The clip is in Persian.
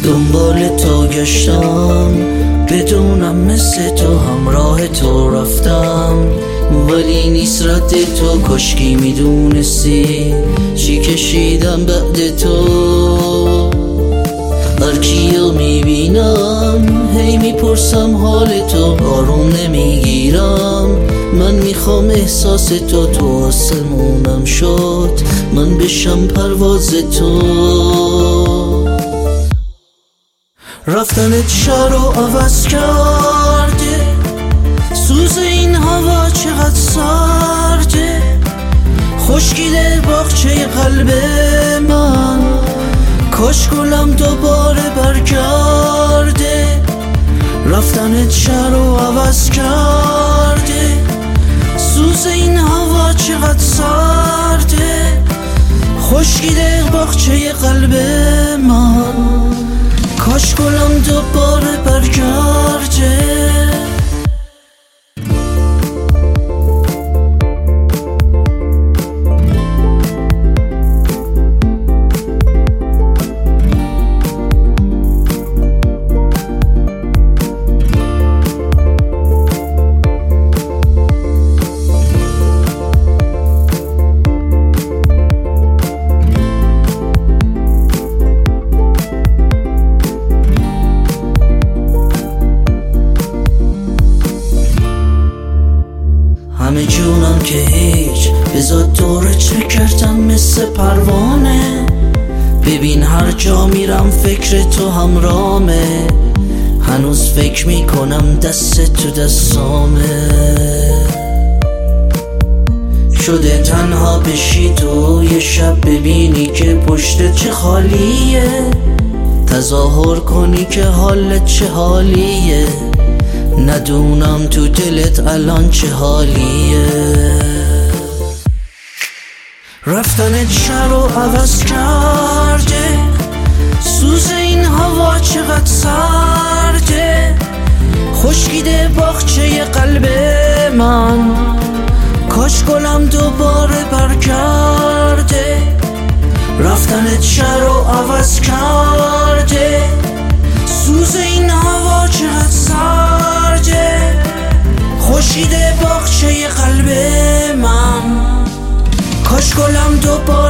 دنبال تو گشتم، بدونم مثل تو همراه تو رفتم، ولی نیست رد تو. کاشکی میدونستی چی کشیدم بعد تو. هر کیو میبینم هی میپرسم حال تو، آروم نمیگیرم. من میخوام احساس تو، تو آسمونم شد، من بشم پرواز تو. رفتنت شهر رو عوض کرده، سوز این هوا چقدر سرده، خشکیده باغچه قلب من. کاش گلم دوباره برگرده. رفتنت شهر رو عوض کرده، سوز این هوا چقدر سرده، خشکیده باغچه قلب من. کاش گلم دوباره برگرده. همه جونم که هیچ، بذار دوره چه کردم مثل پروانه. ببین هر جا میرم فکر تو همرامه، هنوز فکر میکنم دست تو دستامه. شده تنها بشی تو یه شب، ببینی که پشت چه خالیه، تظاهر کنی که حالت چه حالیه، ندونم تو دلت الان چه حالیه. رفتنت شهر رو عوض کرده، سوز این هوا چقدر سرده، خشکیده باغچه قلب من. کاش گلم دوباره برگرده. رفتنت شهر رو عوض کرده، سوز این هوا چقدر سرده، خشکیده باغچه قلب من. کاش گلم دوباره